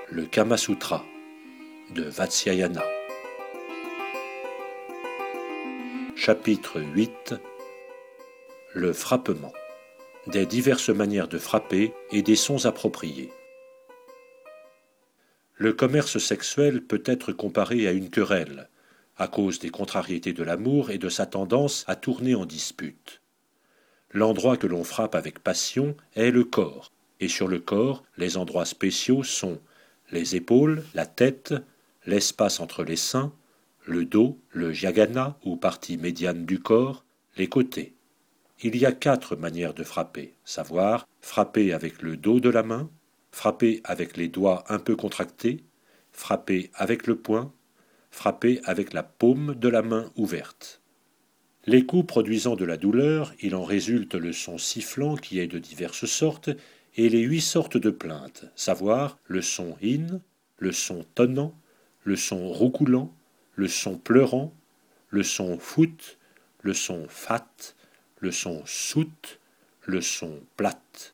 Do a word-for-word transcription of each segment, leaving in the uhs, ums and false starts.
Le Kama Sutra de Vatsyayana. Chapitre huit. Le frappement. Des diverses manières de frapper et des sons appropriés. Le commerce sexuel peut être comparé à une querelle, à cause des contrariétés de l'amour et de sa tendance à tourner en dispute. L'endroit que l'on frappe avec passion est le corps, et sur le corps, les endroits spéciaux sont les épaules, la tête, l'espace entre les seins, le dos, le jagana ou partie médiane du corps, les côtés. Il y a quatre manières de frapper, savoir frapper avec le dos de la main, frapper avec les doigts un peu contractés, frapper avec le poing, frapper avec la paume de la main ouverte. Les coups produisant de la douleur, il en résulte le son sifflant qui est de diverses sortes, et les huit sortes de plaintes, savoir le son in, le son tonnant, le son roucoulant, le son pleurant, le son foot, le son fat, le son sout, le son plate.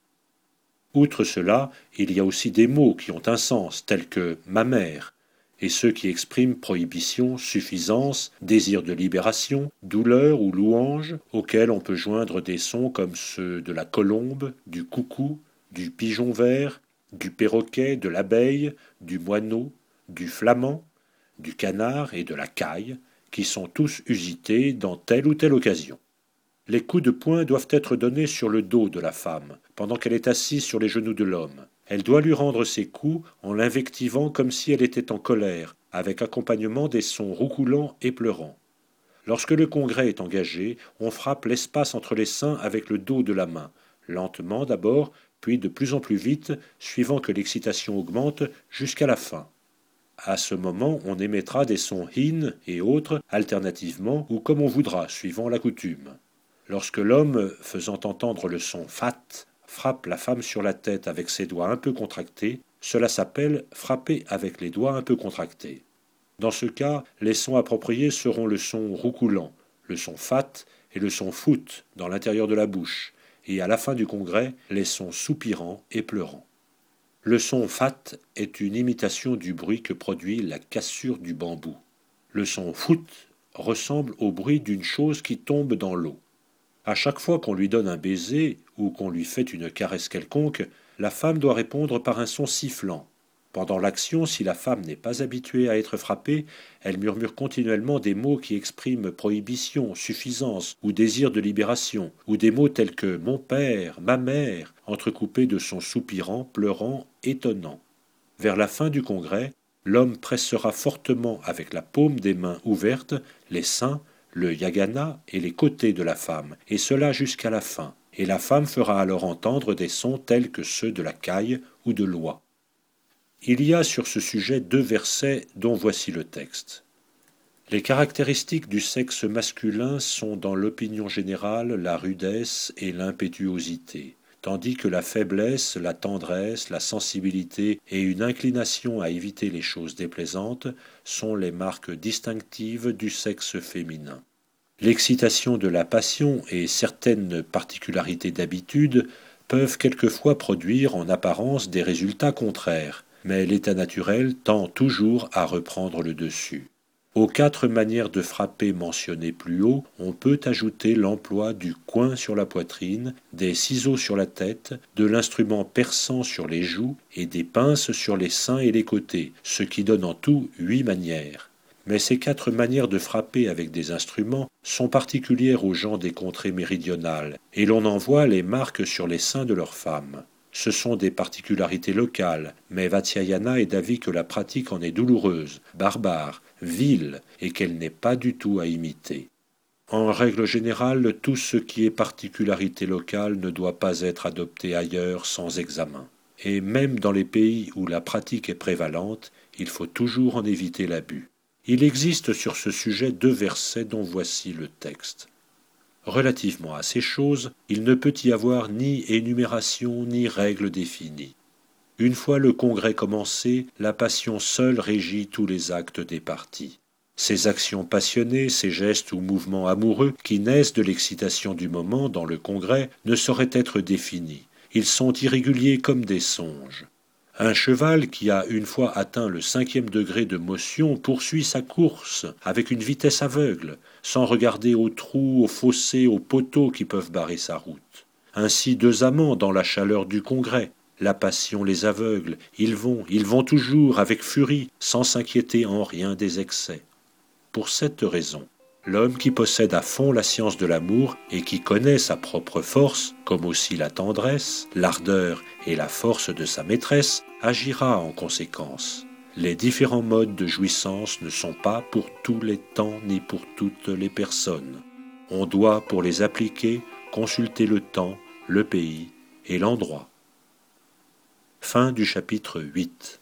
Outre cela, il y a aussi des mots qui ont un sens, tels que « ma mère », et ceux qui expriment prohibition, suffisance, désir de libération, douleur ou louange, auxquels on peut joindre des sons comme ceux de la colombe, du coucou, du pigeon vert, du perroquet, de l'abeille, du moineau, du flamand, du canard et de la caille, qui sont tous usités dans telle ou telle occasion. Les coups de poing doivent être donnés sur le dos de la femme, pendant qu'elle est assise sur les genoux de l'homme. Elle doit lui rendre ses coups en l'invectivant comme si elle était en colère, avec accompagnement des sons roucoulants et pleurants. Lorsque le congrès est engagé, on frappe l'espace entre les seins avec le dos de la main, lentement d'abord, puis de plus en plus vite, suivant que l'excitation augmente jusqu'à la fin. À ce moment, on émettra des sons hin et autres, alternativement ou comme on voudra, suivant la coutume. Lorsque l'homme, faisant entendre le son fat, frappe la femme sur la tête avec ses doigts un peu contractés, cela s'appelle frapper avec les doigts un peu contractés. Dans ce cas, les sons appropriés seront le son roucoulant, le son fat et le son foot dans l'intérieur de la bouche, et à la fin du congrès, les sons soupirants et pleurants. Le son fat est une imitation du bruit que produit la cassure du bambou. Le son foot ressemble au bruit d'une chose qui tombe dans l'eau. À chaque fois qu'on lui donne un baiser ou qu'on lui fait une caresse quelconque, la femme doit répondre par un son sifflant. Pendant l'action, si la femme n'est pas habituée à être frappée, elle murmure continuellement des mots qui expriment prohibition, suffisance ou désir de libération, ou des mots tels que « mon père »,« ma mère », entrecoupés de sons soupirants, pleurants, étonnants. Vers la fin du congrès, l'homme pressera fortement avec la paume des mains ouvertes les seins, le yagana et les côtés de la femme, et cela jusqu'à la fin, et la femme fera alors entendre des sons tels que ceux de la caille ou de l'oie. Il y a sur ce sujet deux versets dont voici le texte. Les caractéristiques du sexe masculin sont dans l'opinion générale la rudesse et l'impétuosité, tandis que la faiblesse, la tendresse, la sensibilité et une inclination à éviter les choses déplaisantes sont les marques distinctives du sexe féminin. L'excitation de la passion et certaines particularités d'habitude peuvent quelquefois produire en apparence des résultats contraires, mais l'état naturel tend toujours à reprendre le dessus. Aux quatre manières de frapper mentionnées plus haut, on peut ajouter l'emploi du coin sur la poitrine, des ciseaux sur la tête, de l'instrument perçant sur les joues et des pinces sur les seins et les côtés, ce qui donne en tout huit manières. Mais ces quatre manières de frapper avec des instruments sont particulières aux gens des contrées méridionales, et l'on en voit les marques sur les seins de leurs femmes. Ce sont des particularités locales, mais Vatsyayana est d'avis que la pratique en est douloureuse, barbare, vile, et qu'elle n'est pas du tout à imiter. En règle générale, tout ce qui est particularité locale ne doit pas être adopté ailleurs sans examen. Et même dans les pays où la pratique est prévalente, il faut toujours en éviter l'abus. Il existe sur ce sujet deux versets dont voici le texte. Relativement à ces choses, il ne peut y avoir ni énumération ni règle définie. Une fois le congrès commencé, la passion seule régit tous les actes des parties. Ces actions passionnées, ces gestes ou mouvements amoureux qui naissent de l'excitation du moment dans le congrès ne sauraient être définis. Ils sont irréguliers comme des songes. Un cheval qui a une fois atteint le cinquième degré de motion poursuit sa course avec une vitesse aveugle, sans regarder aux trous, aux fossés, aux poteaux qui peuvent barrer sa route. Ainsi deux amants dans la chaleur du congrès. La passion les aveugle, ils vont, ils vont toujours avec furie, sans s'inquiéter en rien des excès. Pour cette raison, l'homme qui possède à fond la science de l'amour et qui connaît sa propre force, comme aussi la tendresse, l'ardeur et la force de sa maîtresse, agira en conséquence. Les différents modes de jouissance ne sont pas pour tous les temps ni pour toutes les personnes. On doit, pour les appliquer, consulter le temps, le pays et l'endroit. Fin du chapitre huit.